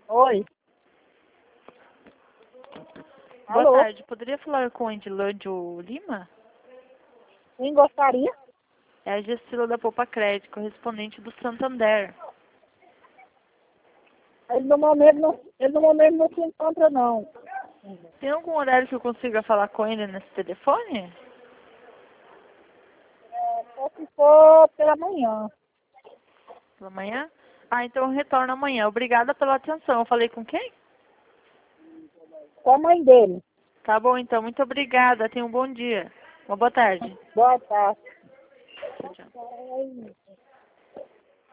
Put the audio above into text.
Oi. Boa Alô? tarde. Poderia falar com o Edilândio Lima? Quem gostaria? É a Gestila da Poupa Crédito, correspondente do Santander. Ele no momento não se encontra, não. Tem algum horário que eu consiga falar com ele nesse telefone? Só se for pela manhã. Pela manhã? Ah, então eu retorno amanhã. Obrigada pela atenção. Eu falei com quem? Com a mãe dele. Tá bom, então. Muito obrigada. Tenha um bom dia. Uma boa tarde. Boa tarde. Tchau, tchau.